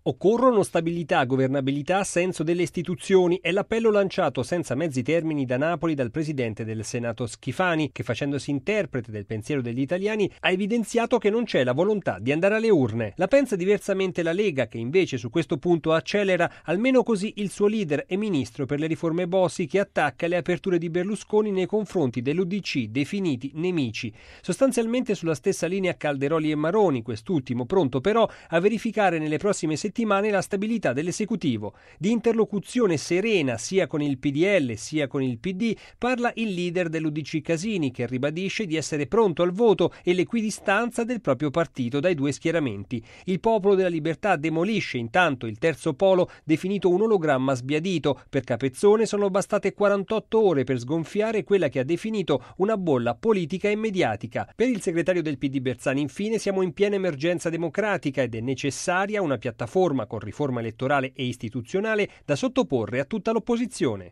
Occorrono stabilità, governabilità, senso delle istituzioni, è l'appello lanciato senza mezzi termini da Napoli dal presidente del Senato Schifani, che facendosi interprete del pensiero degli italiani ha evidenziato che non c'è la volontà di andare alle urne. La pensa diversamente la Lega, che invece su questo punto accelera, almeno così il suo leader e ministro per le riforme Bossi, che attacca le aperture di Berlusconi nei confronti dell'UDC, definiti nemici. Sostanzialmente sulla stessa linea Calderoli e Maroni, quest'ultimo pronto però a verificare nelle prossime settimane la stabilità dell'esecutivo. Di interlocuzione serena sia con il PDL sia con il PD parla il leader dell'UDC Casini, che ribadisce di essere pronto al voto e l'equidistanza del proprio partito dai due schieramenti. Il Popolo della Libertà demolisce intanto il terzo polo, definito un ologramma sbiadito. Per Capezzone sono bastate 48 ore per sgonfiare quella che ha definito una bolla politica e mediatica. Per il segretario del PD Bersani, infine, siamo in piena emergenza democratica ed è necessaria una piattaforma con riforma elettorale e istituzionale da sottoporre a tutta l'opposizione.